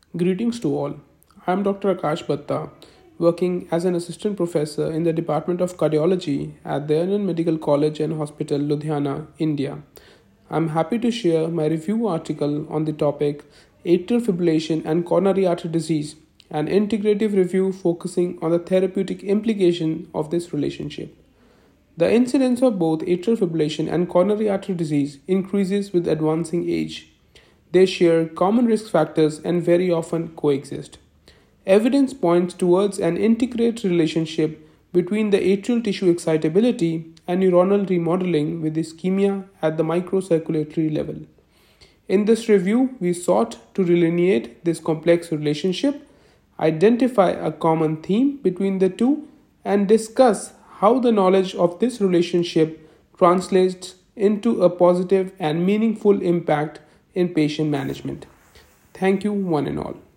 Greetings to all. I am Dr. Akash Batta, working as an assistant professor in the Department of Cardiology at the Indian Medical College and Hospital, Ludhiana, India. I am happy to share my review article on the topic Atrial Fibrillation and Coronary Artery Disease, an integrative review focusing on the therapeutic implication of this relationship. The incidence of both atrial fibrillation and coronary artery disease increases with advancing age. They share common risk factors and very often coexist. Evidence points towards an integrated relationship between the atrial tissue excitability and neuronal remodeling with ischemia at the microcirculatory level. In this review, we sought to delineate this complex relationship, identify a common theme between the two, and discuss how the knowledge of this relationship translates into a positive and meaningful impact in patient management. Thank you, one and all.